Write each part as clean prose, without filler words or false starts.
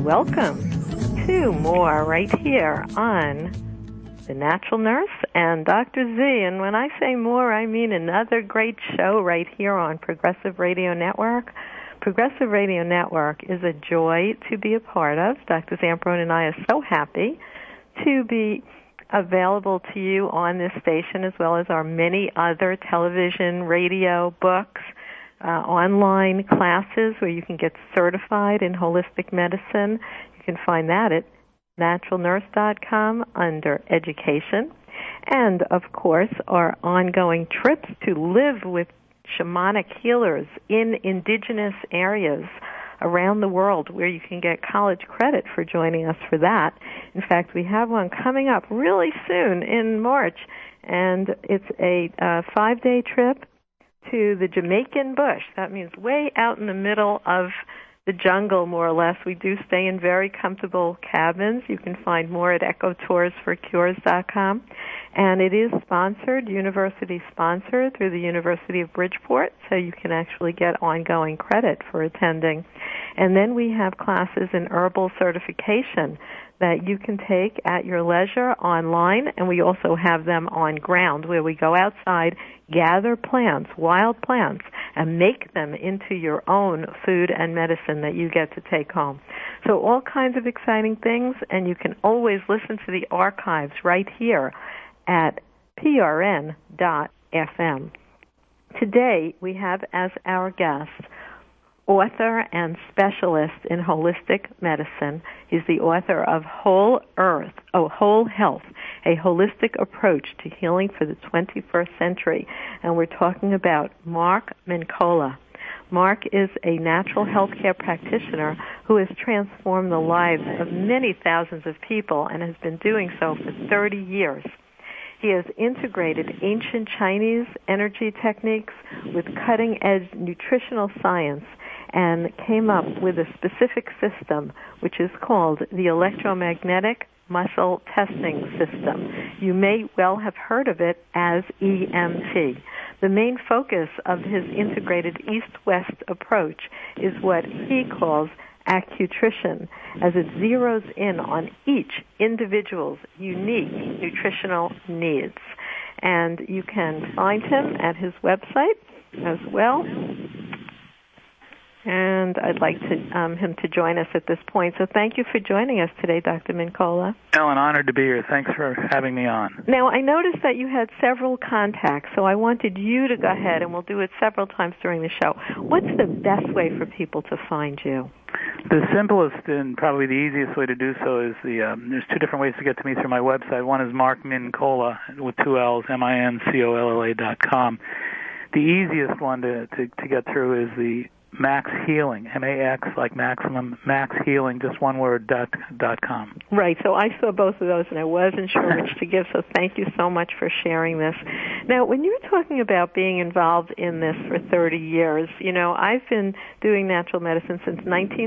welcome to more right here on The Natural Nurse and Dr. Z. And when I say more, I mean another great show right here on Progressive Radio Network. Progressive Radio Network is a joy to be a part of. Dr. Zamperoni and I are so happy to be available to you on this station, as well as our many other television, radio, books, online classes where you can get certified in holistic medicine. You can find that at naturalnurse.com under education. And, of course, our ongoing trips to live with shamanic healers in indigenous areas around the world where you can get college credit for joining us for that. In fact, we have one coming up really soon in March, and it's a 5-day trip to the Jamaican bush. That means way out in the middle of the jungle, more or less. We do stay in very comfortable cabins. You can find more at ecotoursforcures.com. And it is sponsored, university-sponsored through the University of Bridgeport, so you can actually get ongoing credit for attending. And then we have classes in herbal certification that you can take at your leisure online, and we also have them on ground where we go outside, gather plants, wild plants, and make them into your own food and medicine that you get to take home. So all kinds of exciting things, and you can always listen to the archives right here at prn.fm. Today we have as our guest author and specialist in holistic medicine. He's the author of Whole Health, a holistic approach to healing for the 21st century. And we're talking about Mark Mincolla. Mark is a natural healthcare practitioner who has transformed the lives of many thousands of people and has been doing so for 30 years. He has integrated ancient Chinese energy techniques with cutting-edge nutritional science and came up with a specific system which is called the electromagnetic muscle testing system. You may well have heard of it as EMT. The main focus of his integrated East-West approach is what he calls acutrition, as it zeroes in on each individual's unique nutritional needs. And you can find him at his website as well. And I'd like him to join us at this point. So thank you for joining us today, Dr. Mincolla. Ellen, honored to be here. Thanks for having me on. Now, I noticed that you had several contacts, so I wanted you to go ahead, and we'll do it several times during the show. What's the best way for people to find you? The simplest and probably the easiest way to do so is there's two different ways to get to me through my website. One is Mark Mincolla with 2 L's, MINCOLLA.com. The easiest one to get through is the Max Healing, M-A-X, like maximum, Max Healing, just one word, .com. Right, so I saw both of those, and I wasn't sure which to give, so thank you so much for sharing this. Now, when you were talking about being involved in this for 30 years, you know, I've been doing natural medicine since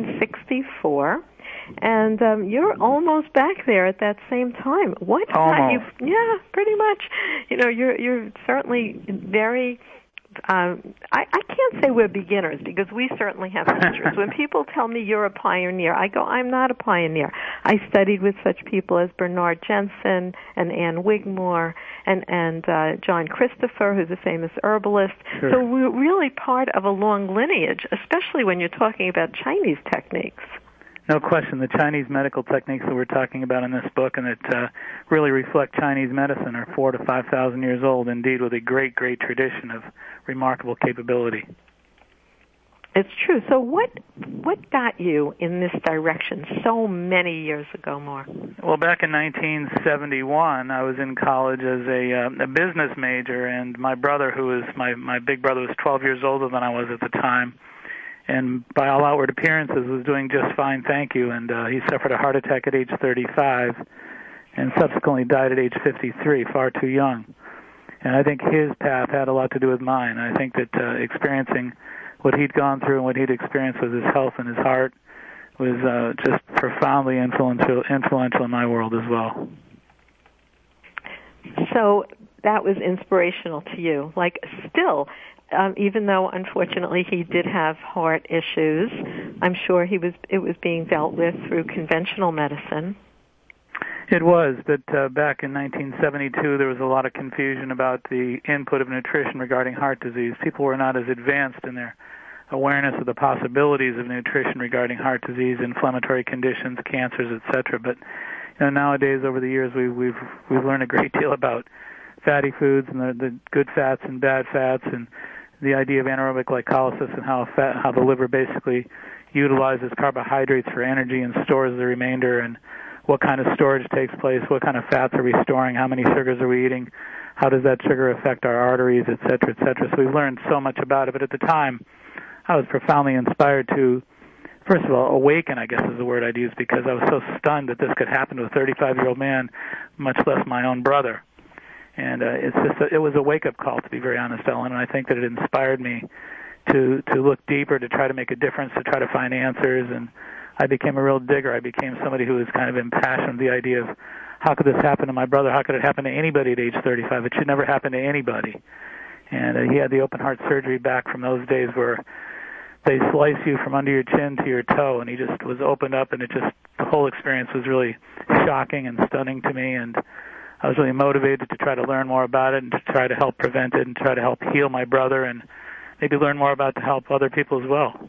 1964, and you're almost back there at that same time. What got you? Yeah, pretty much. You know, you're certainly very... I can't say we're beginners because we certainly have teachers. When people tell me you're a pioneer, I go, I'm not a pioneer. I studied with such people as Bernard Jensen and Ann Wigmore and John Christopher, who's a famous herbalist. Sure. So we're really part of a long lineage, especially when you're talking about Chinese techniques. No question. The Chinese medical techniques that we're talking about in this book and that really reflect Chinese medicine are 4,000 to 5,000 years old, indeed, with a great, great tradition of remarkable capability. It's true. So what got you in this direction so many years ago, Mark? Well, back in 1971, I was in college as a business major, and my brother, who was my big brother, was 12 years older than I was at the time, and by all outward appearances was doing just fine, thank you. And he suffered a heart attack at age 35 and subsequently died at age 53, far too young. And I think his path had a lot to do with mine. I think that experiencing what he'd gone through and what he'd experienced with his health and his heart was just profoundly influential in my world as well. So that was inspirational to you. Like, still, even though unfortunately he did have heart issues, I'm sure it was being dealt with through conventional medicine. It was, but back in 1972 there was a lot of confusion about the input of nutrition regarding heart disease. People were not as advanced in their awareness of the possibilities of nutrition regarding heart disease, inflammatory conditions, cancers, etc. But nowadays, over the years, we've learned a great deal about fatty foods and the good fats and bad fats, and the idea of anaerobic glycolysis and how the liver basically utilizes carbohydrates for energy and stores the remainder, and what kind of storage takes place, what kind of fats are we storing, how many sugars are we eating, how does that sugar affect our arteries, et cetera, et cetera. So we've learned so much about it, but at the time, I was profoundly inspired to, first of all, awaken, I guess is the word I'd use, because I was so stunned that this could happen to a 35-year-old man, much less my own brother. And it was a wake-up call, to be very honest, Ellen, and I think that it inspired me to look deeper, to try to make a difference, to try to find answers, and I became a real digger. I became somebody who was kind of impassioned with the idea of how could this happen to my brother? How could it happen to anybody at age 35? It should never happen to anybody. And he had the open heart surgery back from those days where they slice you from under your chin to your toe, and he just was opened up, and the whole experience was really shocking and stunning to me, and I was really motivated to try to learn more about it and to try to help prevent it and try to help heal my brother and maybe learn more about to help other people as well.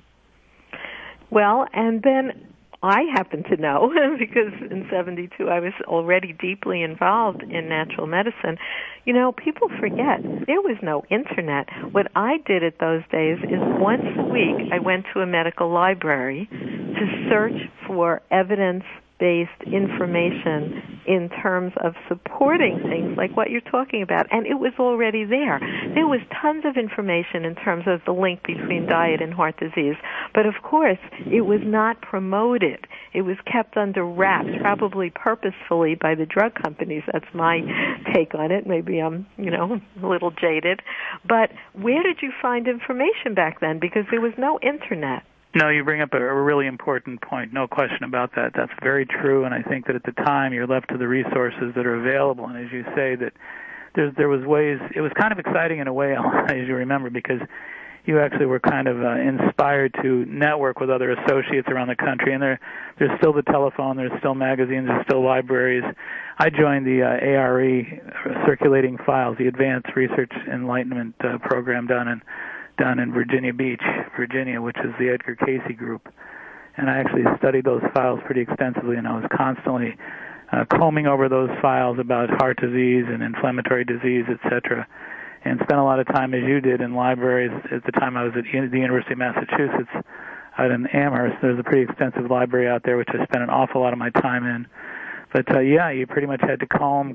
Well, and then I happen to know, because in 72 I was already deeply involved in natural medicine. People forget there was no internet. What I did at those days is once a week I went to a medical library to search for evidence-based information in terms of supporting things like what you're talking about, and it was already there. There was tons of information in terms of the link between diet and heart disease, but of course it was not promoted. It was kept under wraps, probably purposefully by the drug companies. That's my take on it. Maybe I'm, a little jaded. But where did you find information back then? Because there was no internet. No, you bring up a really important point. No question about that. That's very true, and I think that at the time you're left to the resources that are available. And as you say, that there was ways. It was kind of exciting in a way, as you remember, because you actually were kind of inspired to network with other associates around the country. And there's still the telephone, there's still magazines, there's still libraries. I joined the ARE, Circulating Files, the Advanced Research Enlightenment program down in Virginia Beach, Virginia, which is the Edgar Cayce group. And I actually studied those files pretty extensively, and I was constantly combing over those files about heart disease and inflammatory disease, etc., and spent a lot of time, as you did, in libraries. At the time I was at the University of Massachusetts out in Amherst. There's a pretty extensive library out there, which I spent an awful lot of my time in. But, you pretty much had to comb.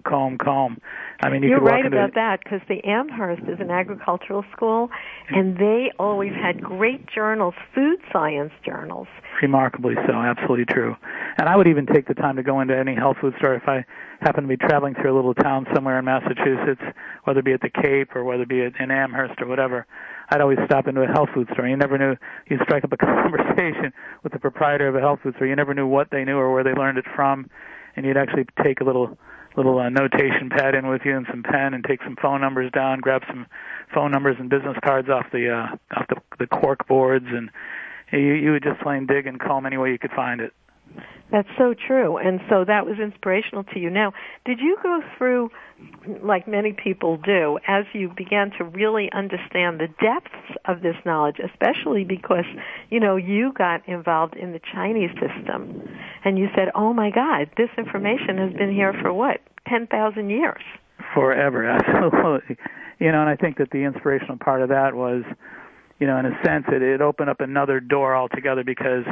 I mean, You're right about that, because the Amherst is an agricultural school, and they always had great journals, food science journals. Remarkably so, absolutely true. And I would even take the time to go into any health food store if I happen to be traveling through a little town somewhere in Massachusetts, whether it be at the Cape or whether it be in Amherst or whatever. I'd always stop into a health food store. You never knew. You'd strike up a conversation with the proprietor of a health food store. You never knew what they knew or where they learned it from. And you'd actually take a little notation pad in with you and some pen and take some phone numbers down, grab some phone numbers and business cards off the cork boards, and you would just plain dig and comb any way you could find it. That's so true, and so that was inspirational to you. Now, did you go through, like many people do, as you began to really understand the depths of this knowledge, especially because, you got involved in the Chinese system, and you said, oh my God, this information has been here for 10,000 years? Forever, absolutely. And I think that the inspirational part of that was, in a sense, it opened up another door altogether, because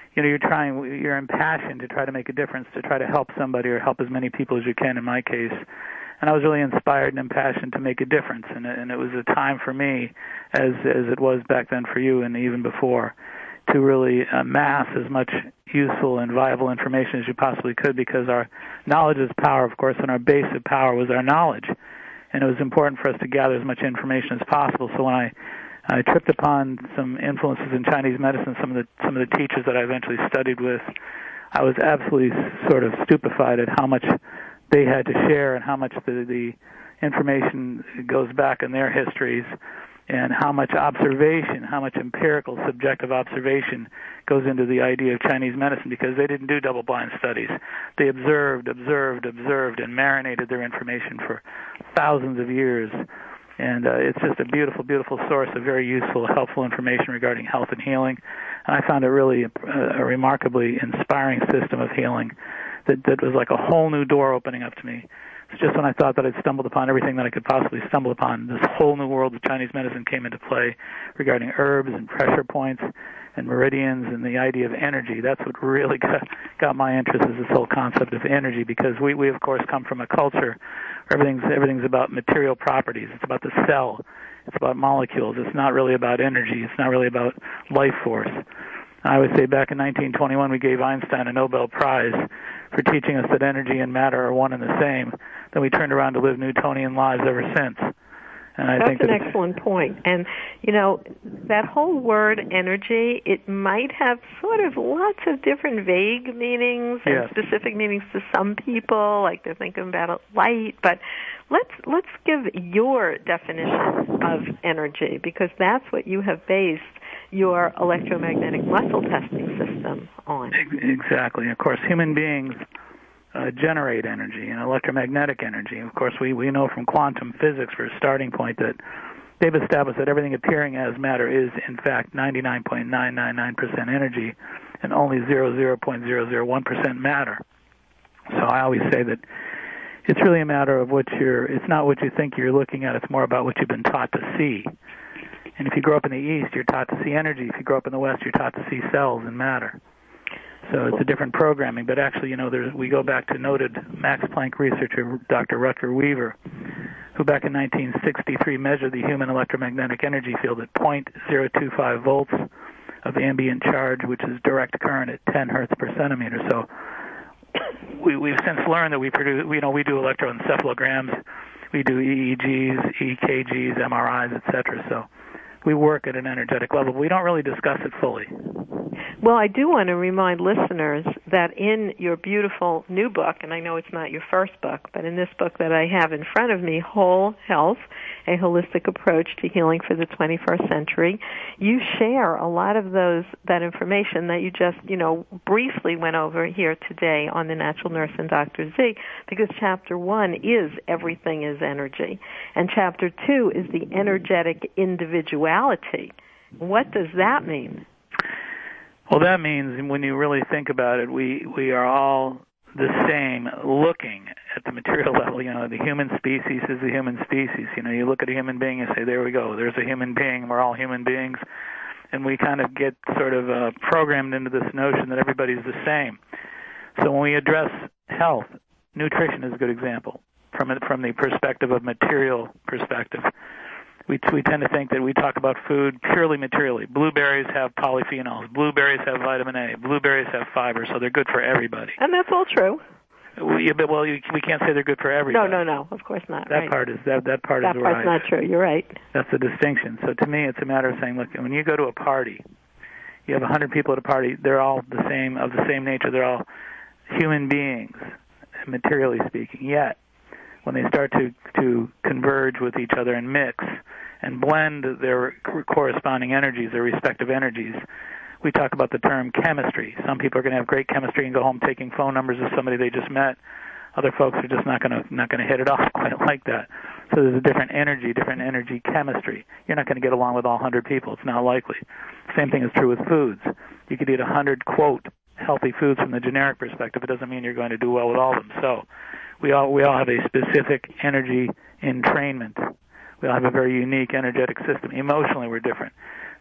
you're impassioned to try to make a difference, to try to help somebody or help as many people as you can, in my case. And I was really inspired and impassioned to make a difference. And it was a time for me, as it was back then for you and even before, to really amass as much useful and viable information as you possibly could, because our knowledge is power, of course, and our base of power was our knowledge. And it was important for us to gather as much information as possible. So when I tripped upon some influences in Chinese medicine, some of the teachers that I eventually studied with, I was absolutely sort of stupefied at how much they had to share and how much the information goes back in their histories. and how much observation, how much empirical, subjective observation goes into the idea of Chinese medicine, because they didn't do double-blind studies. They observed, and marinated their information for thousands of years. And it's just a beautiful, beautiful source of very useful, helpful information regarding health and healing. And I found it really a remarkably inspiring system of healing that was like a whole new door opening up to me. It's just when I thought that I'd stumbled upon everything that I could possibly stumble upon, this whole new world of Chinese medicine came into play regarding herbs and pressure points and meridians and the idea of energy. That's what really got my interest, is this whole concept of energy, because we of course come from a culture where everything's about material properties. It's about the cell. It's about molecules. It's not really about energy. It's not really about life force. I would say back in 1921 we gave Einstein a Nobel Prize for teaching us that energy and matter are one and the same. Then we turned around to live Newtonian lives ever since. And I think that's an excellent point. And, you know, that whole word energy, it might have sort of lots of different vague meanings and specific meanings to some people, like they're thinking about light. But let's give your definition of energy, because that's what you have based your electromagnetic muscle testing system on. Exactly. Of course, human beings generate energy and electromagnetic energy. Of course, we know from quantum physics, for a starting point, that they've established that everything appearing as matter is, in fact, 99.999% energy and only 0.001% matter. So I always say that it's really a matter of it's not what you think you're looking at, it's more about what you've been taught to see. And if you grow up in the East, you're taught to see energy. If you grow up in the West, you're taught to see cells and matter. So it's a different programming. But actually, you know, we go back to noted Max Planck researcher Dr. Rutger Weaver, who back in 1963 measured the human electromagnetic energy field at 0.025 volts of ambient charge, which is direct current at 10 hertz per centimeter. So we've since learned that we do electroencephalograms, we do EEGs, EKGs, MRIs, etc. So we work at an energetic level. We don't really discuss it fully. Well, I do want to remind listeners that in your beautiful new book, and I know it's not your first book, but in this book that I have in front of me, Whole Health, A Holistic Approach to Healing for the 21st Century, you share a lot of that information that you just, briefly went over here today on The Natural Nurse and Dr. Z, because Chapter 1 is Everything is Energy, and Chapter 2 is the energetic individuality. What does that mean? Well, that means, when you really think about it, we are all the same looking at the material level. The human species is the human species. You look at a human being and say, there we go, there's a human being, we're all human beings. And we kind of get sort of programmed into this notion that everybody's the same. So when we address health, nutrition is a good example from the perspective of material perspective. We tend to think that we talk about food purely materially. Blueberries have polyphenols. Blueberries have vitamin A. Blueberries have fiber, so they're good for everybody. And that's all true. Well, we can't say they're good for everybody. No, of course not. That part is right. That part's not true. You're right. That's the distinction. So to me, it's a matter of saying, look, when you go to a party, you have 100 people at a party. They're all the same, of the same nature. They're all human beings, materially speaking. Yet, when they start to converge with each other and mix and blend their corresponding energies, their respective energies, we talk about the term chemistry. Some people are going to have great chemistry and go home taking phone numbers of somebody they just met. Other folks are just not going to hit it off quite like that. So there's a different energy chemistry. You're not going to get along with all 100 people. It's not likely. Same thing is true with foods. You could eat 100, quote, healthy foods from the generic perspective. It doesn't mean you're going to do well with all of them. So we all have a specific energy entrainment. We all have a very unique energetic system. Emotionally, we're different.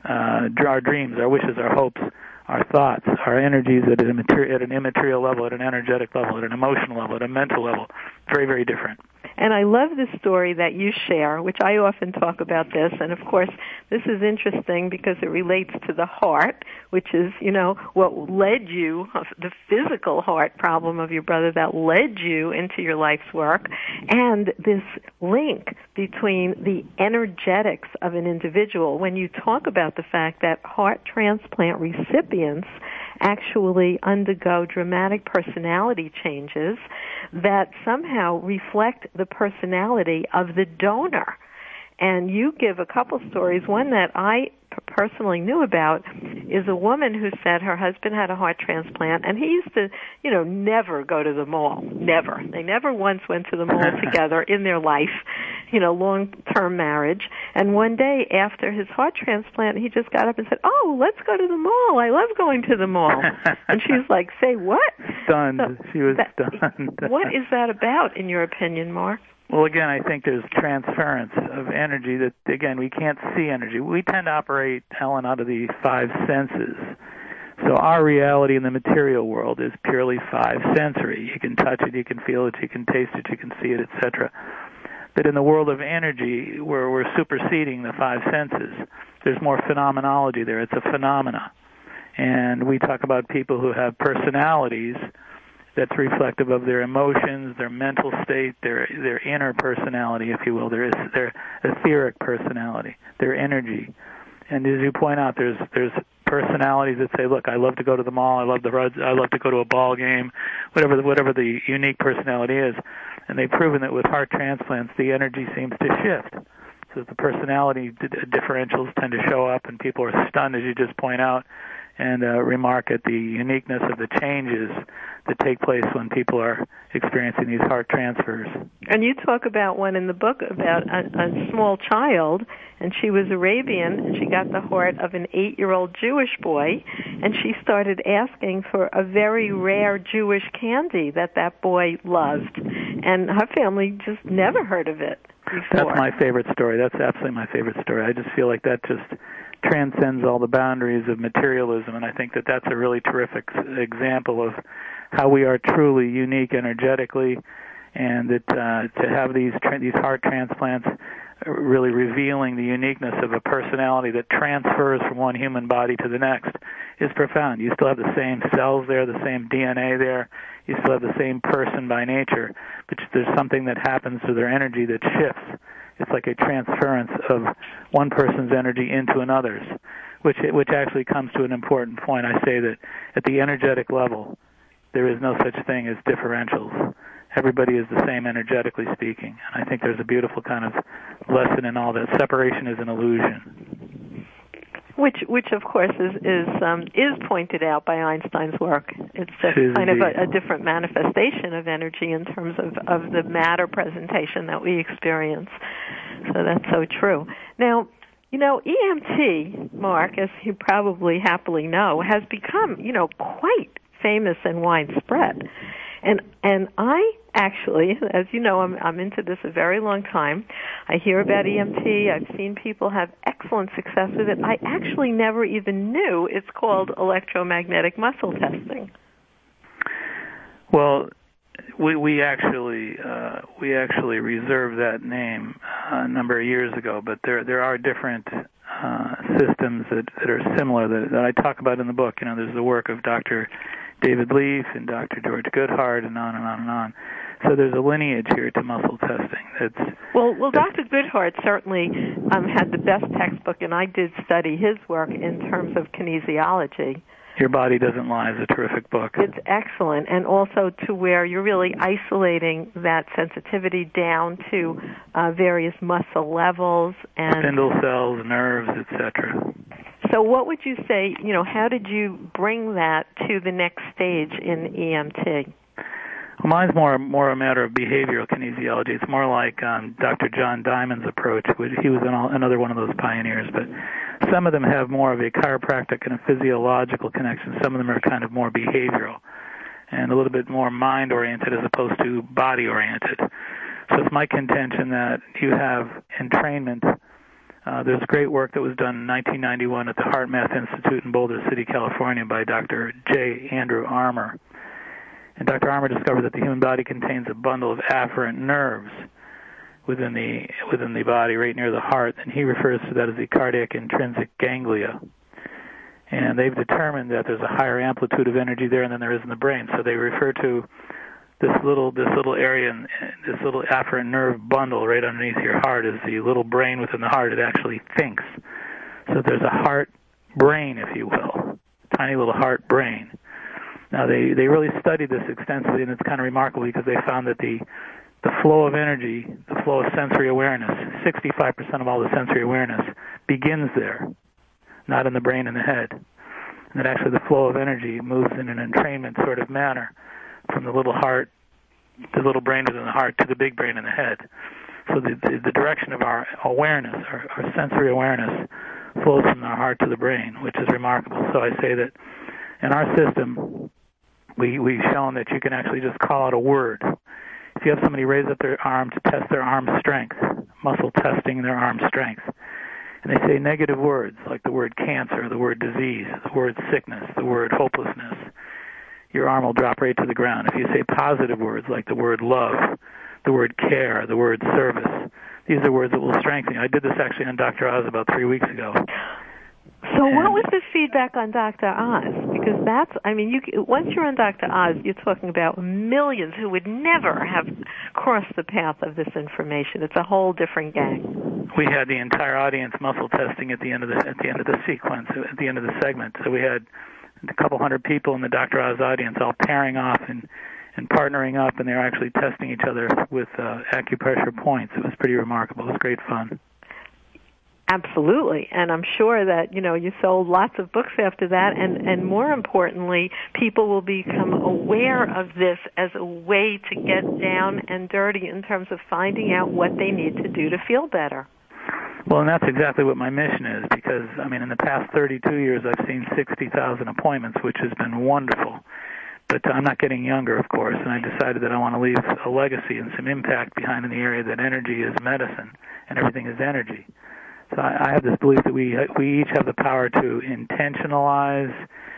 Our dreams, our wishes, our hopes, our thoughts, our energies at an immaterial level, at an energetic level, at an emotional level, at a mental level, very, very different. And I love the story that you share, which I often talk about this. And, of course, this is interesting because it relates to the heart, which is, what led you, the physical heart problem of your brother that led you into your life's work, and this link between the energetics of an individual. When you talk about the fact that heart transplant recipients actually undergo dramatic personality changes that somehow reflect the personality of the donor. And you give a couple stories. One that I personally knew about is a woman who said her husband had a heart transplant, and he used to, never go to the mall. Never. They never once went to the mall together in their life, long-term marriage. And one day after his heart transplant, he just got up and said, "Oh, let's go to the mall. I love going to the mall." And she's like, "Say what?" Stunned. She was stunned. What is that about, in your opinion, Mark? Well, again, I think there's transference of energy that, again, we can't see energy. We tend to operate, Helen, out of the five senses. So our reality in the material world is purely five sensory. You can touch it, you can feel it, you can taste it, you can see it, etc. But in the world of energy, where we're superseding the five senses, there's more phenomenology there. It's a phenomena. And we talk about people who have personalities that's reflective of their emotions, their mental state, their inner personality, if you will, their etheric personality, their energy. And as you point out, there's personalities that say, "Look, I love to go to the mall, I love to go to a ball game," whatever the unique personality is. And they've proven that with heart transplants, the energy seems to shift. So the personality differentials tend to show up, and people are stunned, as you just point out, and remark at the uniqueness of the changes that take place when people are experiencing these heart transfers. And you talk about one in the book about a small child, and she was Arabian, and she got the heart of an 8-year-old Jewish boy, and she started asking for a very rare Jewish candy that boy loved, and her family just never heard of it before. That's my favorite story. That's absolutely my favorite story. I just feel like that just transcends all the boundaries of materialism, and I think that that's a really terrific example of how we are truly unique energetically, and that to have these heart transplants really revealing the uniqueness of a personality that transfers from one human body to the next is profound. You still have the same cells there, the same DNA there, you still have the same person by nature, but there's something that happens to their energy that shifts. It's like a transference of one person's energy into another's, which actually comes to an important point. I say that at the energetic level, there is no such thing as differentials. Everybody is the same energetically speaking. And I think there's a beautiful kind of lesson in all that. Separation is an illusion. Which of course is pointed out by Einstein's work. It's just kind of a different manifestation of energy in terms of the matter presentation that we experience. So that's so true. Now, EMT, Mark, as you probably happily know, has become, quite famous and widespread. And I actually, as you know, I'm into this a very long time. I hear about EMT. I've seen people have excellent success with it. I actually never even knew it's called electromagnetic muscle testing. Well, we actually reserved that name a number of years ago, but there are different systems that are similar that I talk about in the book. There's the work of Dr. David Leaf and Dr. George Goodhart, and on and on and on. So there's a lineage here to muscle testing. Well, Dr. Goodhart certainly had the best textbook, and I did study his work in terms of kinesiology. Your Body Doesn't Lie is a terrific book. It's excellent, and also to where you're really isolating that sensitivity down to various muscle levels and spindle cells, nerves, etc. So what would you say, how did you bring that to the next stage in EMT? Well, mine's more a matter of behavioral kinesiology. It's more like Dr. John Diamond's approach. He was another one of those pioneers, but some of them have more of a chiropractic and a physiological connection. Some of them are kind of more behavioral and a little bit more mind-oriented as opposed to body-oriented. So it's my contention that you have entrainment. There's great work that was done in 1991 at the HeartMath Institute in Boulder City, California by Dr. J. Andrew Armour. And Dr. Armour discovered that the human body contains a bundle of afferent nerves within the body right near the heart, and he refers to that as the cardiac intrinsic ganglia. And they've determined that there's a higher amplitude of energy there than there is in the brain. So they refer to this little area, this little afferent nerve bundle right underneath your heart is the little brain within the heart. It actually thinks. So there's a heart brain, if you will, tiny little heart brain. Now they really studied this extensively, and it's kind of remarkable because they found that the the flow of energy, the flow of sensory awareness, 65% of all the sensory awareness begins there, not in the brain and the head. And that actually the flow of energy moves in an entrainment sort of manner from the little heart, the little brain within the heart, to the big brain in the head. So the direction of our awareness, our sensory awareness, flows from our heart to the brain, which is remarkable. So I say that in our system, we've shown that you can actually just call out a word. If you have somebody raise up their arm to test their arm strength, muscle testing their arm strength, and they say negative words like the word cancer, the word disease, the word sickness, the word hopelessness, your arm will drop right to the ground. If you say positive words like the word love, the word care, the word service, these are words that will strengthen you. I did this actually on Dr. Oz about 3 weeks ago. So what was the feedback on Dr. Oz? Because that's, I mean, once you're on Dr. Oz, you're talking about millions who would never have crossed the path of this information. It's a whole different gang. We had the entire audience muscle testing at the end of the sequence, at the end of the segment. So we had a couple hundred people in the Dr. Oz audience all pairing off and partnering up, and they were actually testing each other with acupressure points. It was pretty remarkable. It was great fun. Absolutely, and I'm sure that, you sold lots of books after that, and more importantly, people will become aware of this as a way to get down and dirty in terms of finding out what they need to do to feel better. Well, and that's exactly what my mission is, because, in the past 32 years, I've seen 60,000 appointments, which has been wonderful. But I'm not getting younger, of course, and I decided that I want to leave a legacy and some impact behind in the area that energy is medicine and everything is energy. So I have this belief that we each have the power to intentionalize,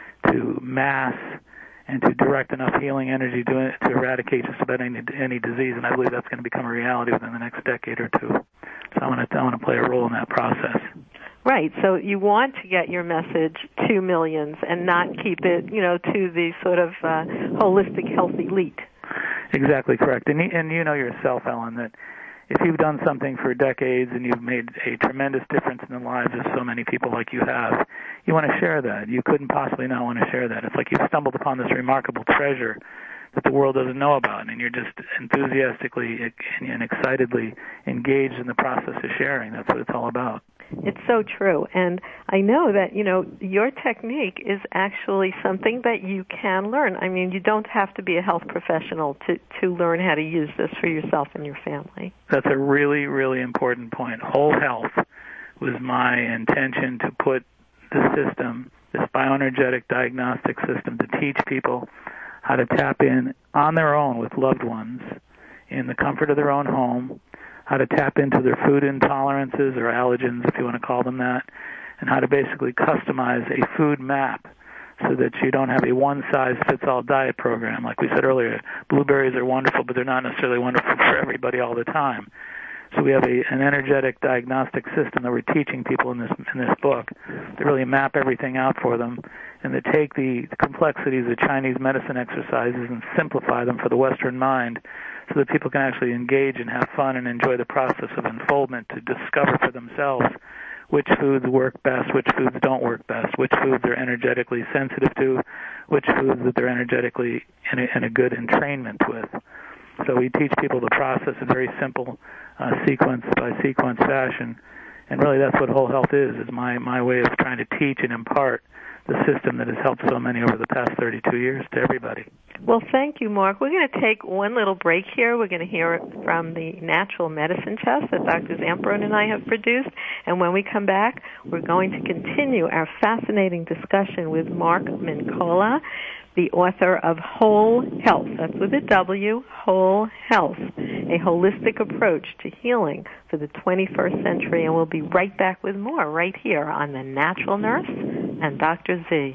to mass, and to direct enough healing energy to eradicate just about any disease, and I believe that's going to become a reality within the next decade or two. So I want to play a role in that process. Right. So you want to get your message to millions and not keep it, to the sort of holistic health elite. Exactly correct. And you know yourself, Ellen, that if you've done something for decades and you've made a tremendous difference in the lives of so many people like you have, you want to share that. You couldn't possibly not want to share that. It's like you've stumbled upon this remarkable treasure that the world doesn't know about, and you're just enthusiastically and excitedly engaged in the process of sharing. That's what it's all about. It's so true. And I know that, your technique is actually something that you can learn. I mean, you don't have to be a health professional to learn how to use this for yourself and your family. That's a really, really important point. Whole health was my intention to put the system, this bioenergetic diagnostic system, to teach people how to tap in on their own with loved ones in the comfort of their own home, how to tap into their food intolerances or allergens, if you want to call them that, and how to basically customize a food map so that you don't have a one-size-fits-all diet program. Like we said earlier, blueberries are wonderful, but they're not necessarily wonderful for everybody all the time. So we have an energetic diagnostic system that we're teaching people in this book to really map everything out for them, and to take the complexities of Chinese medicine exercises and simplify them for the Western mind so that people can actually engage and have fun and enjoy the process of unfoldment to discover for themselves which foods work best, which foods don't work best, which foods they're energetically sensitive to, which foods that they're energetically in a good entrainment with. So we teach people the process in very simple sequence-by-sequence fashion. And really that's what whole health is my way of trying to teach and impart the system that has helped so many over the past 32 years to everybody. Well, thank you, Mark. We're going to take one little break here. We're going to hear from the Natural Medicine Chest that Dr. Zamperin and I have produced. And when we come back, we're going to continue our fascinating discussion with Mark Mincolla, the author of Whole Health. That's with a W, Whole Health, a holistic approach to healing for the 21st century. And we'll be right back with more right here on The Natural Nurse and Dr. Z.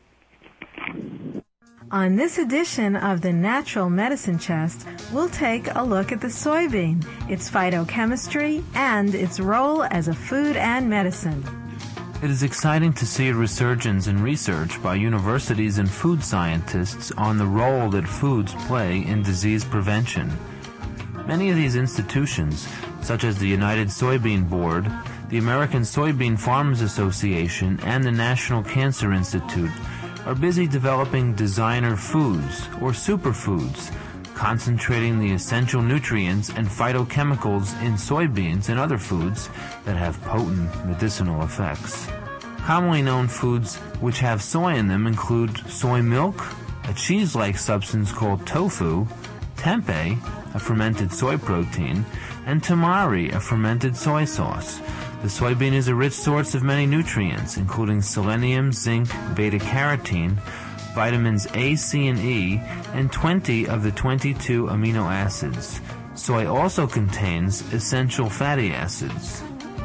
On this edition of the Natural Medicine Chest, we'll take a look at the soybean, its phytochemistry, and its role as a food and medicine. It is exciting to see a resurgence in research by universities and food scientists on the role that foods play in disease prevention. Many of these institutions, such as the United Soybean Board, the American Soybean Farmers Association, and the National Cancer Institute, are busy developing designer foods, or superfoods, concentrating the essential nutrients and phytochemicals in soybeans and other foods that have potent medicinal effects. Commonly known foods which have soy in them include soy milk, a cheese-like substance called tofu, tempeh, a fermented soy protein, and tamari, a fermented soy sauce. The soybean is a rich source of many nutrients, including selenium, zinc, beta-carotene, vitamins A, C, and E, and 20 of the 22 amino acids. Soy also contains essential fatty acids.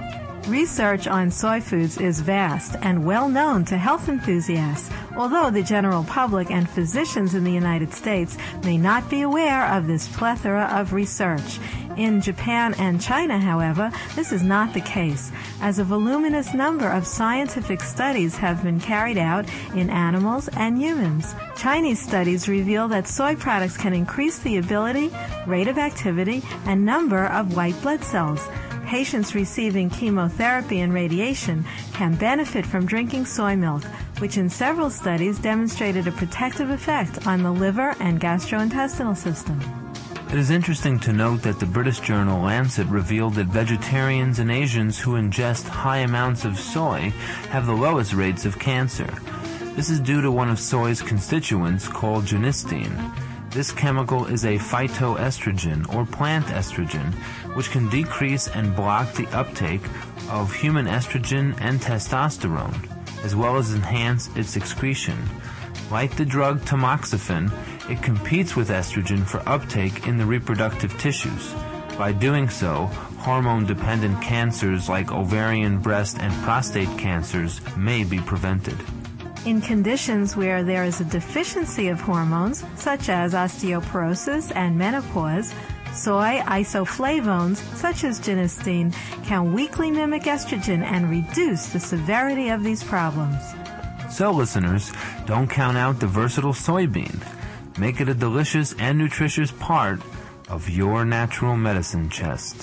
Research on soy foods is vast and well known to health enthusiasts, although the general public and physicians in the United States may not be aware of this plethora of research. In Japan and China, however, this is not the case, as a voluminous number of scientific studies have been carried out in animals and humans. Chinese studies reveal that soy products can increase the ability, rate of activity, and number of white blood cells. Patients receiving chemotherapy and radiation can benefit from drinking soy milk, which in several studies demonstrated a protective effect on the liver and gastrointestinal system. It is interesting to note that the British journal Lancet revealed that vegetarians and Asians who ingest high amounts of soy have the lowest rates of cancer. This is due to one of soy's constituents called genistein. This chemical is a phytoestrogen or plant estrogen, which can decrease and block the uptake of human estrogen and testosterone, as well as enhance its excretion. Like the drug tamoxifen, it competes with estrogen for uptake in the reproductive tissues. By doing so, hormone-dependent cancers like ovarian, breast, and prostate cancers may be prevented. In conditions where there is a deficiency of hormones, such as osteoporosis and menopause, soy isoflavones, such as genistein, can weakly mimic estrogen and reduce the severity of these problems. So, listeners, don't count out the versatile soybean. Make it a delicious and nutritious part of your natural medicine chest.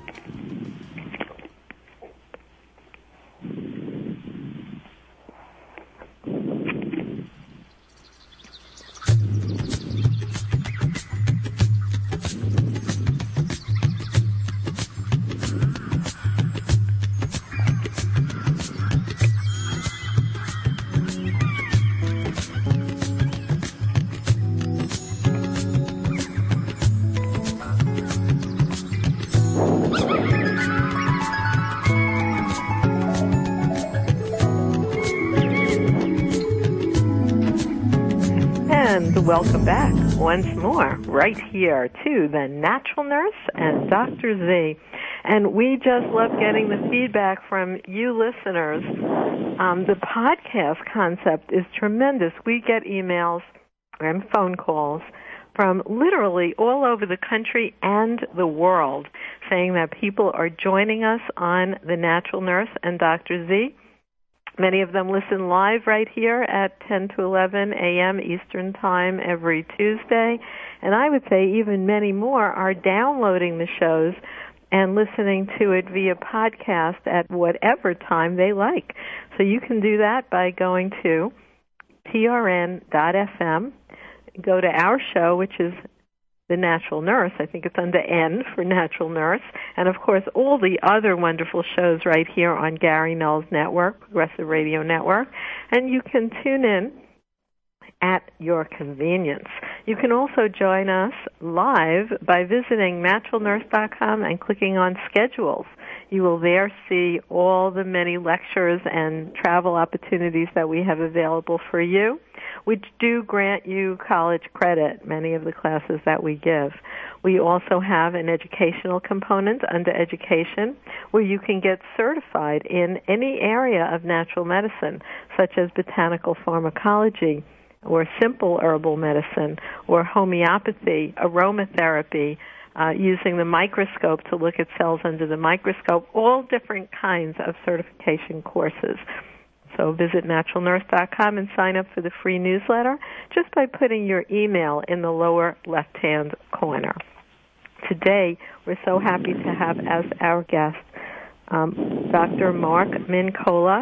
Welcome back once more right here to the Natural Nurse and Dr. Z. And we just love getting the feedback from you listeners. The podcast concept is tremendous. We get emails and phone calls from literally all over the country and the world saying that people are joining us on the Natural Nurse and Dr. Z. Many of them listen live right here at 10 to 11 a.m. Eastern Time every Tuesday. And I would say even many more are downloading the shows and listening to it via podcast at whatever time they like. So you can do that by going to trn.fm, go to our show, which is The Natural Nurse. I think it's under N for Natural Nurse. And, of course, all the other wonderful shows right here on Gary Null's network, Progressive Radio Network. And you can tune in at your convenience. You can also join us live by visiting naturalnurse.com and clicking on schedules. You will there see all the many lectures and travel opportunities that we have available for you, which do grant you college credit, many of the classes that we give. We also have an educational component under education where you can get certified in any area of natural medicine, such as botanical pharmacology, or simple herbal medicine, or homeopathy, aromatherapy, using the microscope to look at cells under the microscope, all different kinds of certification courses. So visit naturalnurse.com and sign up for the free newsletter just by putting your email in the lower left-hand corner. Today, we're so happy to have as our guest Dr. Mark Mincola.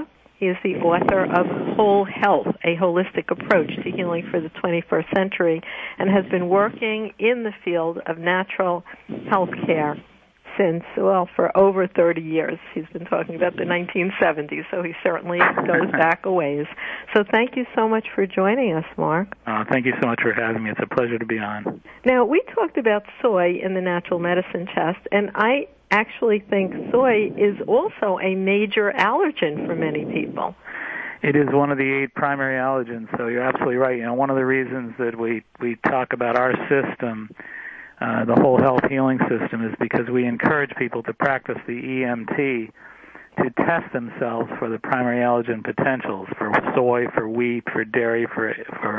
He is the author of Whole Health, A Holistic Approach to Healing for the 21st Century, and has been working in the field of natural health care since, for over 30 years. He's been talking about the 1970s, so he certainly goes back a ways. So thank you so much for joining us, Mark. Thank you so much for having me. It's a pleasure to be on. Now, we talked about soy in the natural medicine chest, and I actually think soy is also a major allergen for many people. It is one of the 8 primary allergens, so you're absolutely right. You know, one of the reasons that we talk about our system, the whole health healing system, is because we encourage people to practice the EMT to test themselves for the primary allergen potentials, for soy, for wheat, for dairy, for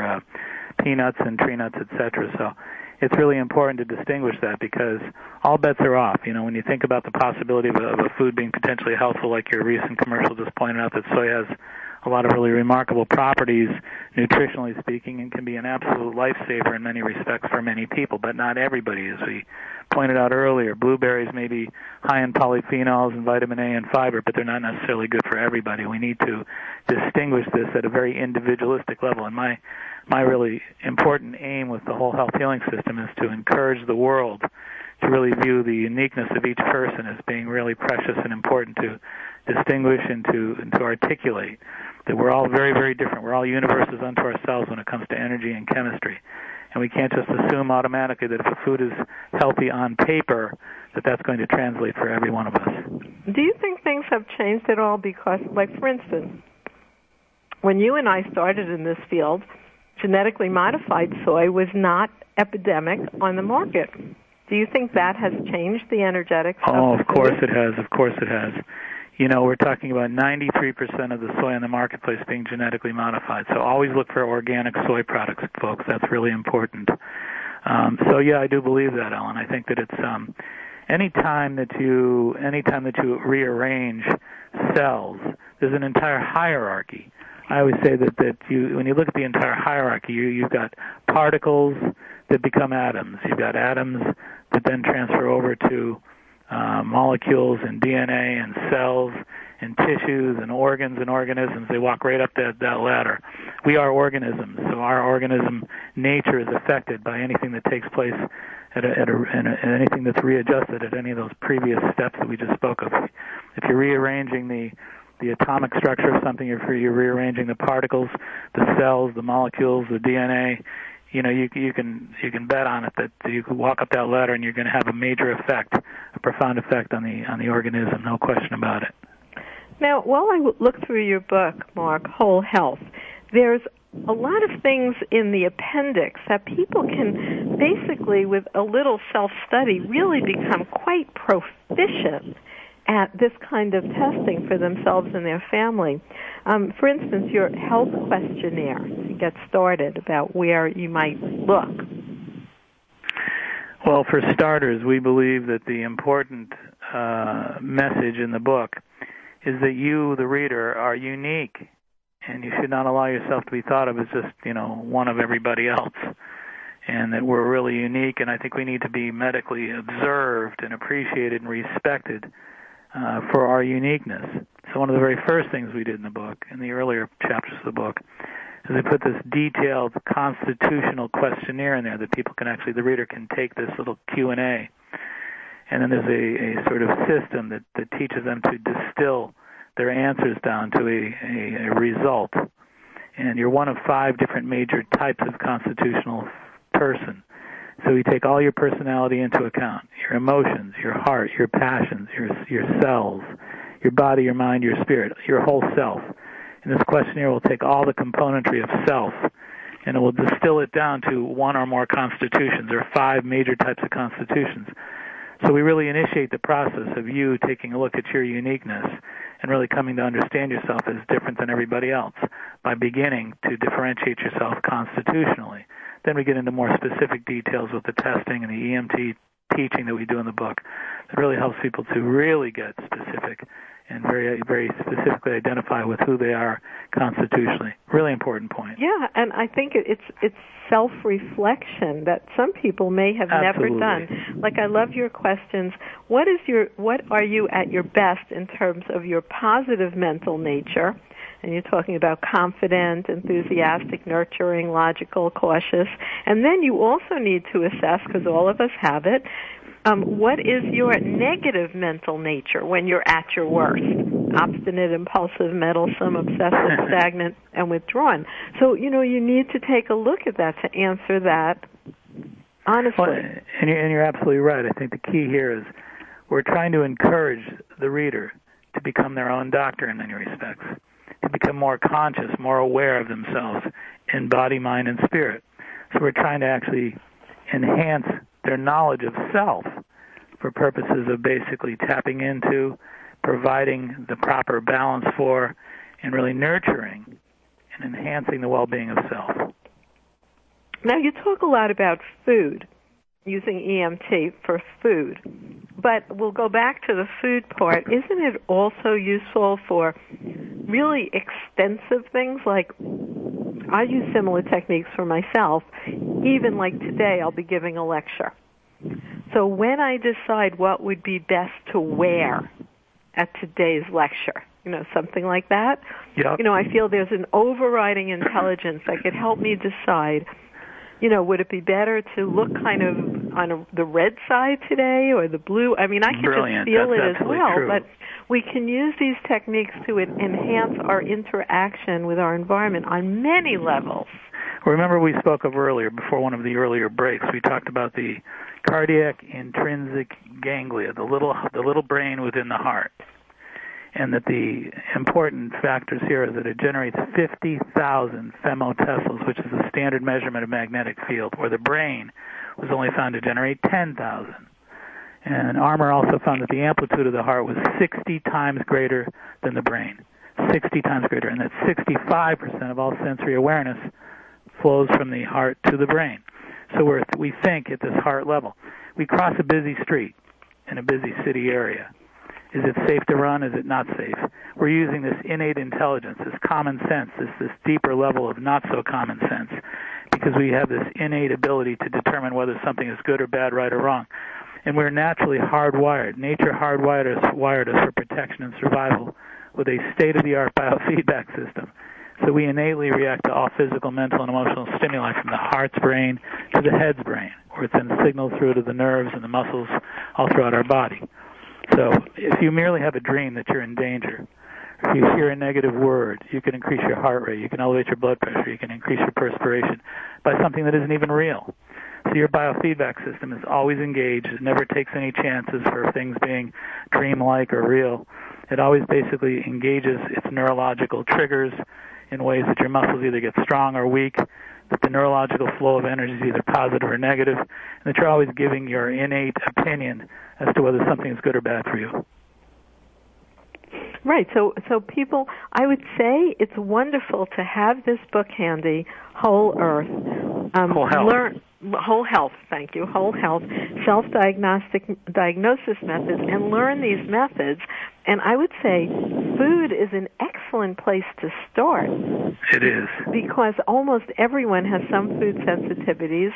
peanuts and tree nuts, etc. So it's really important to distinguish that, because all bets are off. You know, when you think about the possibility of a food being potentially helpful, like your recent commercial just pointed out, that soy has a lot of really remarkable properties, nutritionally speaking, and can be an absolute lifesaver in many respects for many people, but not everybody. As we pointed out earlier, blueberries may be high in polyphenols and vitamin A and fiber, but they're not necessarily good for everybody. We need to distinguish this at a very individualistic level. And my really important aim with the whole health healing system is to encourage the world to really view the uniqueness of each person as being really precious and important to distinguish and to articulate that we're all very, very different. We're all universes unto ourselves when it comes to energy and chemistry. And we can't just assume automatically that if a food is healthy on paper, that that's going to translate for every one of us. Do you think things have changed at all? Because, like, for instance, when you and I started in this field, genetically modified soy was not epidemic on the market. Do you think that has changed the energetics of the food? Of course it has. Of course it has. You know, we're talking about 93% of the soy in the marketplace being genetically modified. So always look for organic soy products, folks. That's really important. So yeah, I do believe that, Ellen. I think that it's anytime that you rearrange cells, there's an entire hierarchy. I always say that when you look at the entire hierarchy, you've got particles that become atoms. You've got atoms that then transfer over to molecules and DNA and cells and tissues and organs and organisms. They walk right up that ladder. We are organisms, so our organism nature is affected by anything that takes place at anything that's readjusted at any of those previous steps that we just spoke of. If you're rearranging the atomic structure of something, you're rearranging the particles, the cells, the molecules, the DNA. You know, you can bet on it that you can walk up that ladder and you're going to have a major effect, a profound effect on the organism, no question about it. Now, while I look through your book, Mark, Whole Health, there's a lot of things in the appendix that people can basically, with a little self-study, really become quite proficient at this kind of testing for themselves and their family. For instance, your health questionnaire to get started about where you might look. Well, for starters, we believe that the important message in the book is that you, the reader, are unique, and you should not allow yourself to be thought of as just, one of everybody else, and that we're really unique, and I think we need to be medically observed and appreciated and respected for our uniqueness. So one of the very first things we did in the book, in the earlier chapters of the book, is we put this detailed constitutional questionnaire in there that the reader can take this little Q&A. And then there's a sort of system that teaches them to distill their answers down to a result. And you're one of 5 different major types of constitutional person. So we take all your personality into account, your emotions, your heart, your passions, your cells, your body, your mind, your spirit, your whole self. And this questionnaire will take all the componentry of self, and it will distill it down to 1 or more constitutions. There are 5 major types of constitutions. So we really initiate the process of you taking a look at your uniqueness and really coming to understand yourself as different than everybody else by beginning to differentiate yourself constitutionally. Then we get into more specific details with the testing and the EMT teaching that we do in the book. It really helps people to really get specific and very, very specifically identify with who they are constitutionally. Really important point. Yeah, and I think it's self-reflection that some people may have never done. Like, I love your questions. What are you at your best in terms of your positive mental nature? And you're talking about confident, enthusiastic, nurturing, logical, cautious. And then you also need to assess, because all of us have it, what is your negative mental nature when you're at your worst? Obstinate, impulsive, meddlesome, obsessive, stagnant, and withdrawn. So, you need to take a look at that to answer that honestly. Well, and you're absolutely right. I think the key here is we're trying to encourage the reader to become their own doctor in many respects, to become more conscious, more aware of themselves in body, mind, and spirit. So we're trying to actually enhance their knowledge of self for purposes of basically tapping into, providing the proper balance for, and really nurturing and enhancing the well-being of self. Now, you talk a lot about food, using EMT for food, but we'll go back to the food part. Isn't it also useful for really extensive things? Like, I use similar techniques for myself. Even like today, I'll be giving a lecture. So when I decide what would be best to wear at today's lecture, something like that, yep. I feel there's an overriding intelligence that could help me decide, would it be better to look kind of on the red side today or the blue? I mean, I can Brilliant. just feel That's it as well, true. but we can use these techniques to enhance our interaction with our environment on many levels. Remember, we spoke of earlier, before one of the earlier breaks, we talked about the cardiac intrinsic ganglia, the little brain within the heart, and that the important factors here is that it generates 50,000 femtosecond, which is the standard measurement of magnetic field, where the brain was only found to generate 10,000. And Armour also found that the amplitude of the heart was 60 times greater than the brain, 60 times greater, and that 65% of all sensory awareness flows from the heart to the brain. So we think at this heart level. We cross a busy street in a busy city area. Is it safe to run? Is it not safe? We're using this innate intelligence, this common sense, this deeper level of not so common sense, because we have this innate ability to determine whether something is good or bad, right or wrong. And we're naturally hardwired. Nature hardwired us for protection and survival with a state-of-the-art biofeedback system. So we innately react to all physical, mental, and emotional stimuli from the heart's brain to the head's brain, where it sends signals through to the nerves and the muscles all throughout our body. So if you merely have a dream that you're in danger, if you hear a negative word, you can increase your heart rate, you can elevate your blood pressure, you can increase your perspiration by something that isn't even real. So your biofeedback system is always engaged. It never takes any chances for things being dreamlike or real. It always basically engages its neurological triggers in ways that your muscles either get strong or weak, that the neurological flow of energy is either positive or negative, and that you're always giving your innate opinion as to whether something is good or bad for you. Right. So people, I would say it's wonderful to have this book handy, Whole Earth. Whole Health. Whole Health, thank you. Whole Health, self-diagnosis methods, and learn these methods. And I would say food is an excellent place to start. It is. Because almost everyone has some food sensitivities.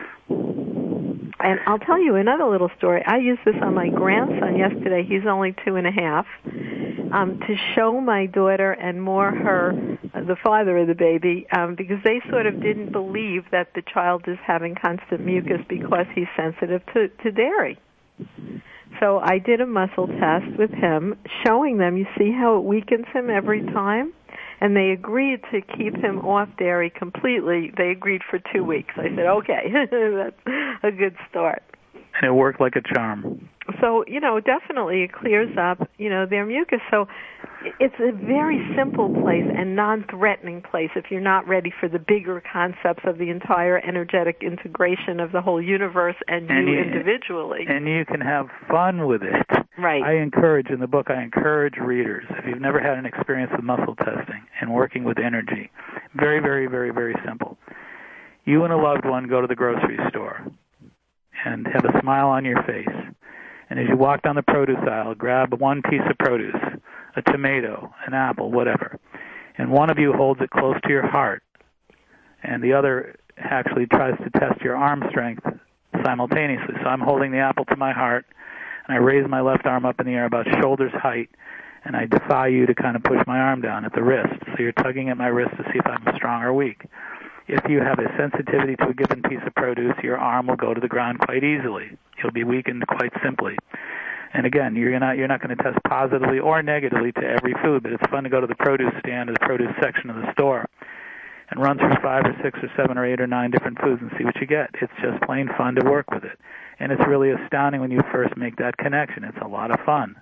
And I'll tell you another little story. I used this on my grandson yesterday. He's only 2.5, to show my daughter and more the father of the baby, because they sort of didn't believe that the child is having constant mucus because he's sensitive to dairy. So I did a muscle test with him, showing them, you see how it weakens him every time? And they agreed to keep him off dairy completely. They agreed for 2 weeks. I said, okay, that's a good start. And it worked like a charm. So, definitely it clears up, their mucus. So it's a very simple place and non-threatening place if you're not ready for the bigger concepts of the entire energetic integration of the whole universe and you individually. And you can have fun with it. Right. In the book, I encourage readers, if you've never had an experience with muscle testing and working with energy, very, very, very, very simple. You and a loved one go to the grocery store and have a smile on your face. And as you walk down the produce aisle, grab one piece of produce, a tomato, an apple, whatever, and one of you holds it close to your heart, and the other actually tries to test your arm strength simultaneously. So I'm holding the apple to my heart, and I raise my left arm up in the air about shoulder's height, and I defy you to kind of push my arm down at the wrist. So you're tugging at my wrist to see if I'm strong or weak. If you have a sensitivity to a given piece of produce, your arm will go to the ground quite easily. You'll be weakened quite simply. And again, you're not going to test positively or negatively to every food, but it's fun to go to the produce stand or the produce section of the store and run through 5 or 6 or 7 or 8 or 9 different foods and see what you get. It's just plain fun to work with it. And it's really astounding when you first make that connection. It's a lot of fun.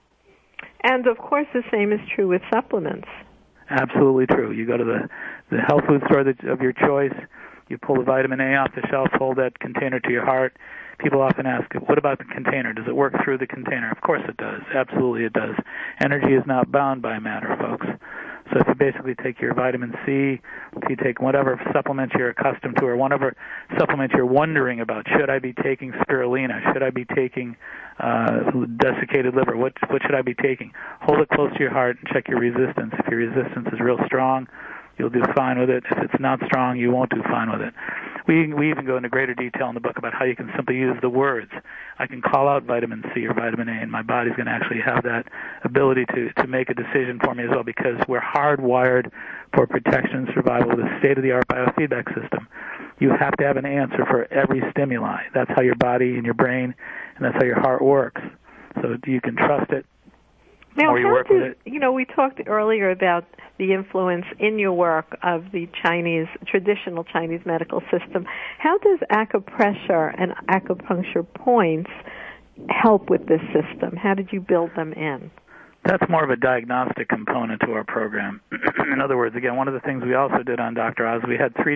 And, of course, the same is true with supplements. Absolutely true. You go to the health food store of your choice, you pull the vitamin A off the shelf, hold that container to your heart. People often ask, what about the container? Does it work through the container? Of course it does. Absolutely it does. Energy is not bound by matter, folks. So if you basically take your vitamin C, if you take whatever supplements you're accustomed to or whatever supplements you're wondering about, should I be taking spirulina? Should I be taking desiccated liver? What should I be taking? Hold it close to your heart and check your resistance. If your resistance is real strong, you'll do fine with it. If it's not strong, you won't do fine with it. We even go into greater detail in the book about how you can simply use the words. I can call out vitamin C or vitamin A, and my body's going to actually have that ability to make a decision for me as well, because we're hardwired for protection and survival with a state-of-the-art biofeedback system. You have to have an answer for every stimuli. That's how your body and your brain, and that's how your heart works. So you can trust it. Now, we talked earlier about the influence in your work of the traditional Chinese medical system. How does acupressure and acupuncture points help with this system? How did you build them in? That's more of a diagnostic component to our program. In other words, again, one of the things we also did on Dr. Oz, we had we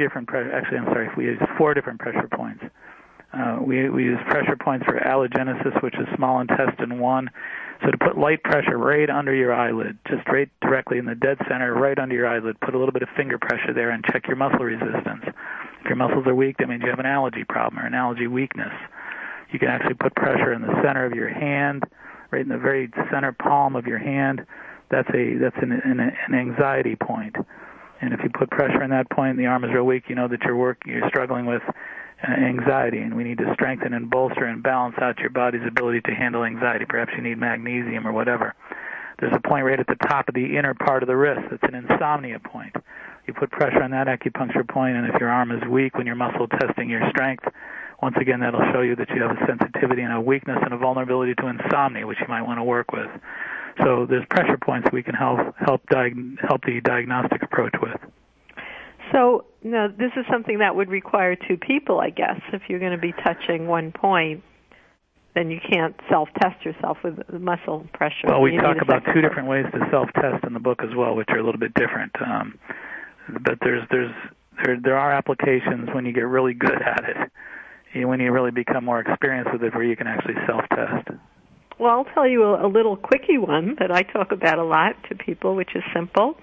used 4 different pressure points. We used pressure points for allogenesis, which is small intestine 1. So to put light pressure right under your eyelid, just right directly in the dead center, right under your eyelid, put a little bit of finger pressure there and check your muscle resistance. If your muscles are weak, that means you have an allergy problem or an allergy weakness. You can actually put pressure in the center of your hand, right in the very center palm of your hand. That's an anxiety point. And if you put pressure in that point and the arm is real weak, you know that you're struggling with anxiety, and we need to strengthen and bolster and balance out your body's ability to handle anxiety. Perhaps you need magnesium or whatever. There's a point right at the top of the inner part of the wrist that's an insomnia point. You put pressure on that acupuncture point, and if your arm is weak when you're muscle testing your strength, once again, that'll show you that you have a sensitivity and a weakness and a vulnerability to insomnia, which you might want to work with. So there's pressure points we can help the diagnostic approach with. So, this is something that would require 2 people, I guess. If you're going to be touching one point, then you can't self-test yourself with muscle pressure. Well, we talk about 2 different ways to self-test in the book as well, which are a little bit different. But there are applications when you get really good at it, when you really become more experienced with it, where you can actually self-test. Well, I'll tell you a little quickie one that I talk about a lot to people, which is simple.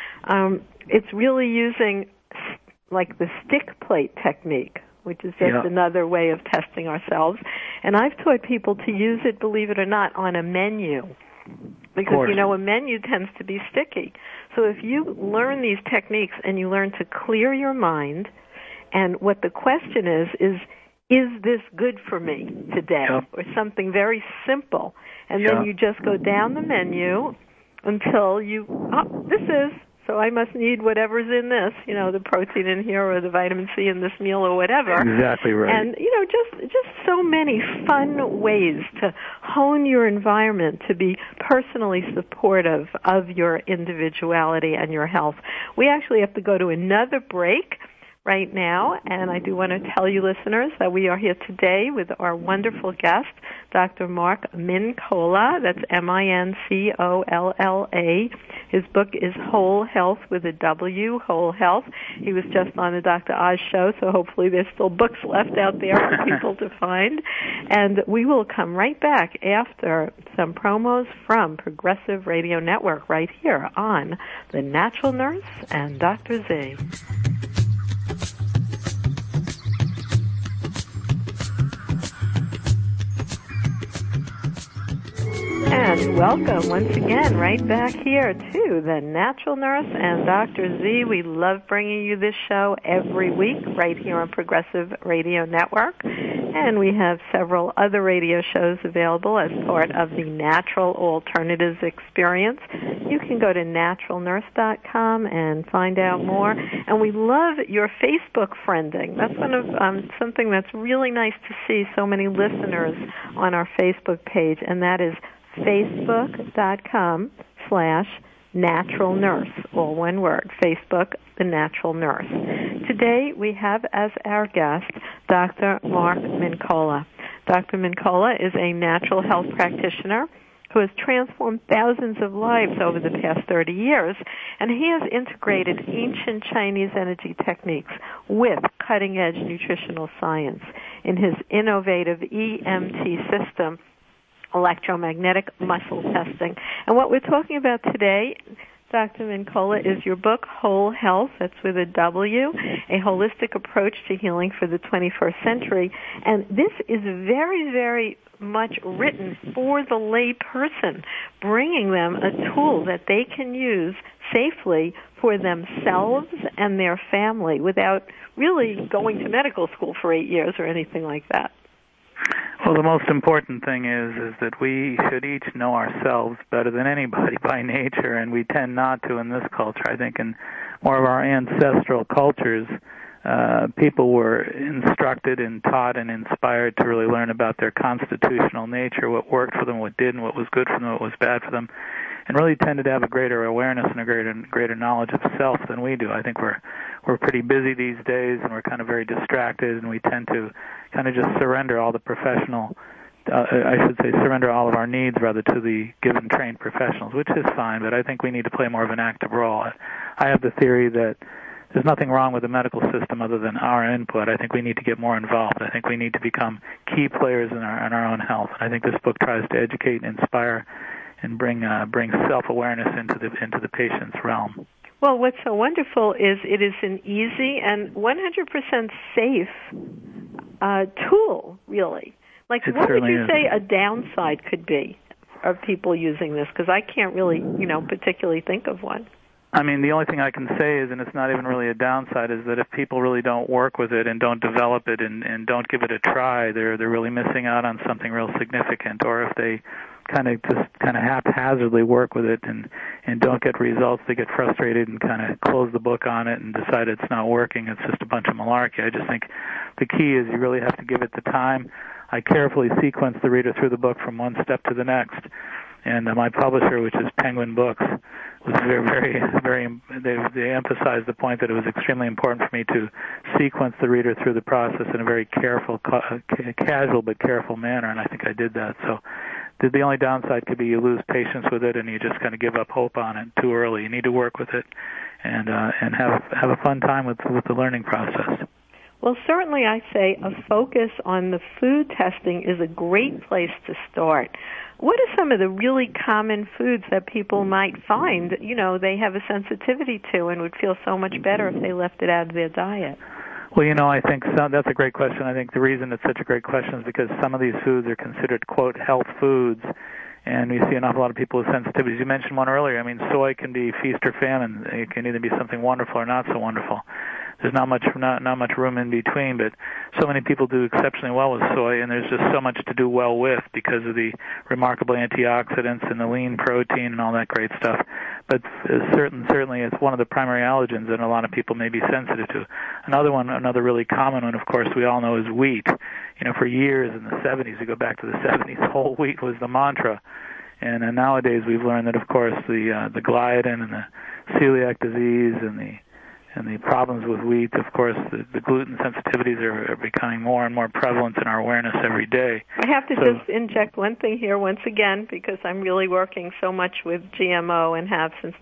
It's really using like the stick plate technique, which is just another way of testing ourselves. And I've taught people to use it, believe it or not, on a menu. Because, a menu tends to be sticky. So if you learn these techniques and you learn to clear your mind, and what the question is this good for me today? Or something very simple. And then you just go down the menu until this is. So I must need whatever's in this, the protein in here or the vitamin C in this meal or whatever. Exactly right. And, just so many fun ways to hone your environment to be personally supportive of your individuality and your health. We actually have to go to another break right now, and I do want to tell you, listeners, that we are here today with our wonderful guest, Dr. Mark Mincolla. That's Mincolla. His book is Whole Health with a W, Whole Health. He was just on the Dr. Oz show, so hopefully there's still books left out there for people to find. And we will come right back after some promos from Progressive Radio Network right here on The Natural Nurse and Dr. Z. And And welcome once again right back here to The Natural Nurse and Dr. Z. We love bringing you this show every week right here on Progressive Radio Network. And we have several other radio shows available as part of the Natural Alternatives Experience. You can go to naturalnurse.com and find out more. And we love your Facebook friending. That's one of something that's really nice to see so many listeners on our Facebook page, and that is facebook.com/Natural Nurse, all one word, Facebook, The Natural Nurse. Today we have as our guest Dr. Mark Mincolla. Dr. Mincolla is a natural health practitioner who has transformed thousands of lives over the past 30 years, and he has integrated ancient Chinese energy techniques with cutting-edge nutritional science in his innovative EMT system, electromagnetic muscle testing. And what we're talking about today, Dr. Mincolla, is your book, Whole Health, that's with a W, A Holistic Approach to Healing for the 21st Century. And this is very, very much written for the lay person, bringing them a tool that they can use safely for themselves and their family without really going to medical school for 8 years or anything like that. Well, the most important thing is that we should each know ourselves better than anybody by nature, and we tend not to in this culture. I think in more of our ancestral cultures, people were instructed and taught and inspired to really learn about their constitutional nature, what worked for them, what didn't, what was good for them, what was bad for them, and really tended to have a greater awareness and a greater knowledge of self than we do. I think we're pretty busy these days, and we're kind of very distracted, and we tend to kind of just surrender all the professional, surrender all of our needs rather to the given trained professionals, which is fine, but I think we need to play more of an active role. I have the theory that there's nothing wrong with the medical system other than our input. I think we need to get more involved. I think we need to become key players in our own health. I think this book tries to educate and inspire and bring self-awareness into the patient's realm. Well, what's so wonderful is it is an easy and 100% safe tool, really. Like, what would you say a downside could be of people using this? Because I can't really, particularly think of one. I mean, the only thing I can say is, and it's not even really a downside, is that if people really don't work with it and don't develop it and don't give it a try, they're really missing out on something real significant. Or if they kind of haphazardly work with it and don't get results, they get frustrated and kind of close the book on it and decide it's not working. It's just a bunch of malarkey. I just think the key is you really have to give it the time. I carefully sequence the reader through the book from one step to the next. And my publisher, which is Penguin Books, was very, very. They emphasized the point that it was extremely important for me to sequence the reader through the process in a very careful, casual but careful manner, and I think I did that. So the only downside could be you lose patience with it and you just kind of give up hope on it too early. You need to work with it and have a fun time with the learning process. Well, certainly I say a focus on the food testing is a great place to start. What are some of the really common foods that people might find, they have a sensitivity to and would feel so much better if they left it out of their diet? Well, I think that's a great question. I think the reason it's such a great question is because some of these foods are considered, quote, health foods, and we see an awful lot of people with sensitivities. You mentioned one earlier. I mean, soy can be feast or famine. It can either be something wonderful or not so wonderful. There's not much room in between, but so many people do exceptionally well with soy, and there's just so much to do well with because of the remarkable antioxidants and the lean protein and all that great stuff. But certainly it's one of the primary allergens that a lot of people may be sensitive to. Another really common one, of course, we all know is wheat. For years in the 70s, we go back to the 70s, whole wheat was the mantra. And nowadays we've learned that, of course, the gliadin and the celiac disease and the problems with wheat, of course, the gluten sensitivities are becoming more and more prevalent in our awareness every day. I have to just inject one thing here once again because I'm really working so much with GMO and have since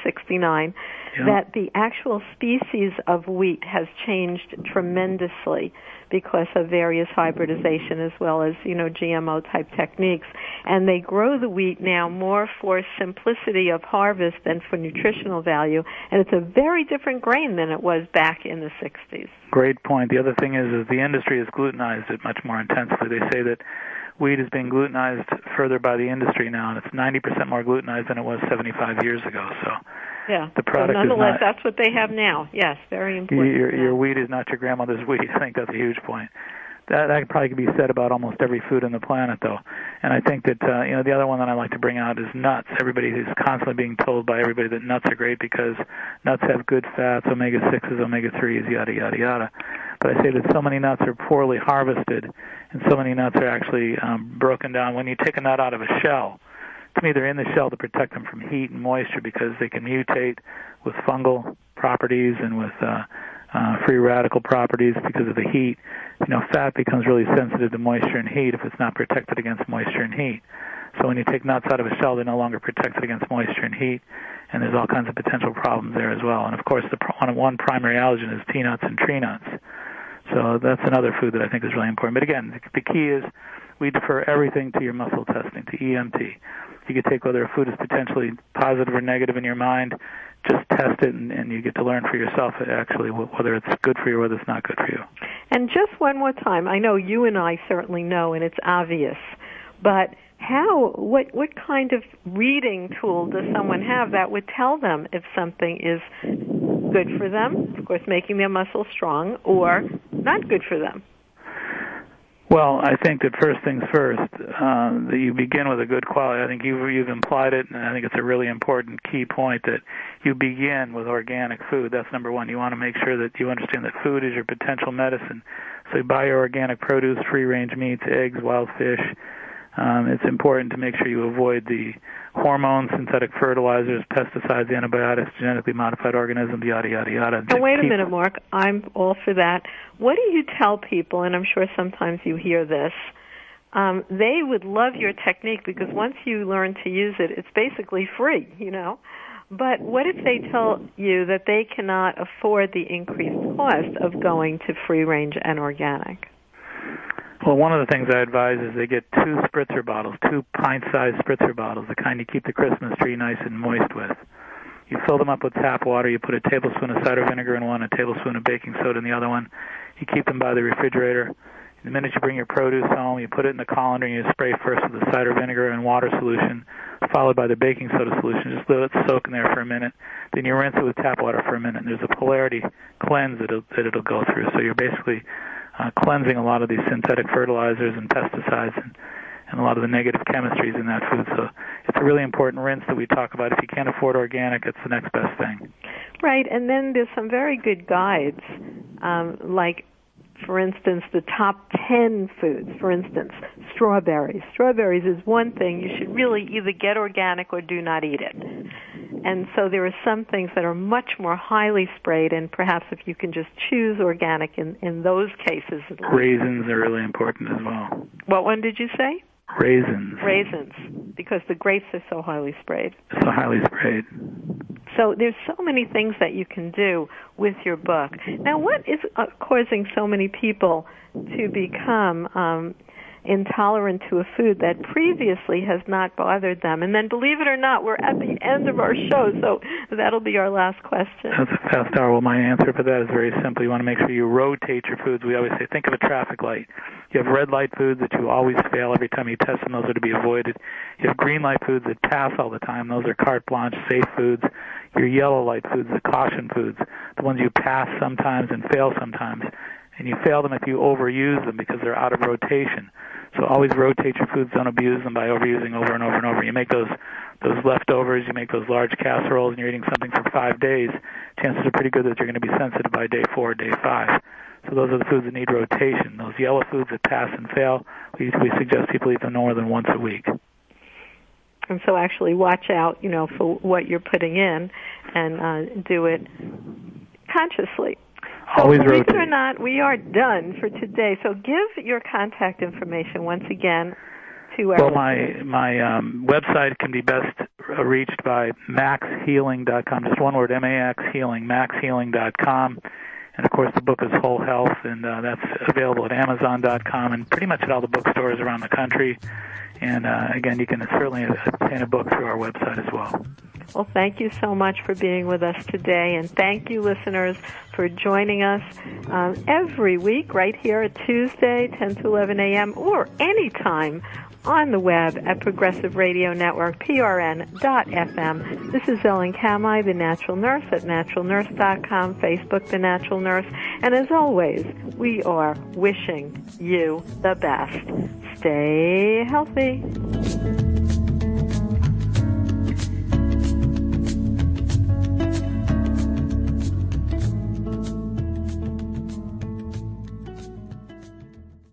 1969, that the actual species of wheat has changed tremendously because of various hybridization as well as, GMO-type techniques. And they grow the wheat now more for simplicity of harvest than for nutritional value. And it's a very different grain than it was back in the 60s. Great point. The other thing is the industry has glutenized it much more intensely. They say that wheat is being glutenized further by the industry now, and it's 90% more glutenized than it was 75 years ago. So yeah. the product so nonetheless, is not, that's what they have now. Yes, very important. Your wheat is not your grandmother's wheat. I think that's a huge point. That probably could be said about almost every food on the planet, though. And I think that the other one that I like to bring out is nuts. Everybody is constantly being told by everybody that nuts are great because nuts have good fats, omega-6s, omega-3s, yada, yada, yada. But I say that so many nuts are poorly harvested, and so many nuts are actually broken down. When you take a nut out of a shell, to me they're in the shell to protect them from heat and moisture because they can mutate with fungal properties and with free radical properties because of the heat. Fat becomes really sensitive to moisture and heat if it's not protected against moisture and heat. So when you take nuts out of a shell, they're no longer protected against moisture and heat, and there's all kinds of potential problems there as well. And of course, one primary allergen is peanuts and tree nuts. So that's another food that I think is really important. But again, the key is we defer everything to your muscle testing, to EMT. You can take whether a food is potentially positive or negative in your mind, just test it, and you get to learn for yourself actually whether it's good for you or whether it's not good for you. And just one more time, I know you and I certainly know, and it's obvious, but what kind of reading tool does someone have that would tell them if something is good for them, of course making their muscles strong, or not good for them? Well, I think that first things first, that you begin with a good quality. I think you've implied it, and I think it's a really important key point that you begin with organic food. That's number one. You want to make sure that you understand that food is your potential medicine. So you buy your organic produce, free-range meats, eggs, wild fish. It's important to make sure you avoid the hormones, synthetic fertilizers, pesticides, antibiotics, genetically modified organisms, yada, yada, yada. Now, wait a minute, Mark. I'm all for that. What do you tell people, and I'm sure sometimes you hear this, they would love your technique because once you learn to use it, it's basically free, But what if they tell you that they cannot afford the increased cost of going to free-range and organic? Well, one of the things I advise is they get 2 spritzer bottles, 2 pint-sized spritzer bottles, the kind you keep the Christmas tree nice and moist with. You fill them up with tap water. You put a tablespoon of cider vinegar in one, a tablespoon of baking soda in the other one. You keep them by the refrigerator. The minute you bring your produce home, you put it in the colander and you spray first with the cider vinegar and water solution, followed by the baking soda solution. Just let it soak in there for a minute. Then you rinse it with tap water for a minute. And there's a polarity cleanse that it'll go through. So you're basically cleansing a lot of these synthetic fertilizers and pesticides and a lot of the negative chemistries in that food. So it's a really important rinse that we talk about. If you can't afford organic, it's the next best thing. Right, and then there's some very good guides, like, for instance, the top 10 foods. For instance, strawberries. Strawberries is one thing. You should really either get organic or do not eat it. And so there are some things that are much more highly sprayed, and perhaps if you can just choose organic in those cases. Raisins are really important as well. What one did you say? Raisins. Raisins, because the grapes are so highly sprayed. So highly sprayed. So there's so many things that you can do with your book. Now, what is causing so many people to become intolerant to a food that previously has not bothered them? And then, believe it or not, we're at the end of our show, so that'll be our last question. That's a fast hour. Well, my answer for that is very simple. You want to make sure you rotate your foods. We always say, think of a traffic light. You have red light foods that you always fail every time you test them. Those are to be avoided. You have green light foods that pass all the time. Those are carte blanche, safe foods. Your yellow light foods, the caution foods, the ones you pass sometimes and fail sometimes. And you fail them if you overuse them because they're out of rotation. So always rotate your foods. Don't abuse them by overusing over and over and over. You make those leftovers, you make those large casseroles, and you're eating something for 5 days. Chances are pretty good that you're going to be sensitive by day 4 or day 5. So those are the foods that need rotation. Those yellow foods that pass and fail, we suggest people eat them no more than once a week. And so actually watch out, for what you're putting in and do it consciously. So always believe rotate. it or not, we are done for today. So give your contact information once again to our listeners. My website can be best reached by maxhealing.com. Just one word, MAX Healing, maxhealing.com. And, of course, the book is Whole Health, and that's available at Amazon.com and pretty much at all the bookstores around the country. And, again, you can certainly obtain a book through our website as well. Well, thank you so much for being with us today, and thank you, listeners, for joining us every week right here at Tuesday, 10 to 11 a.m., or anytime on the web at Progressive Radio Network, PRN.FM. This is Ellen Kamai, The Natural Nurse, at naturalnurse.com, Facebook, The Natural Nurse. And as always, we are wishing you the best. Stay healthy.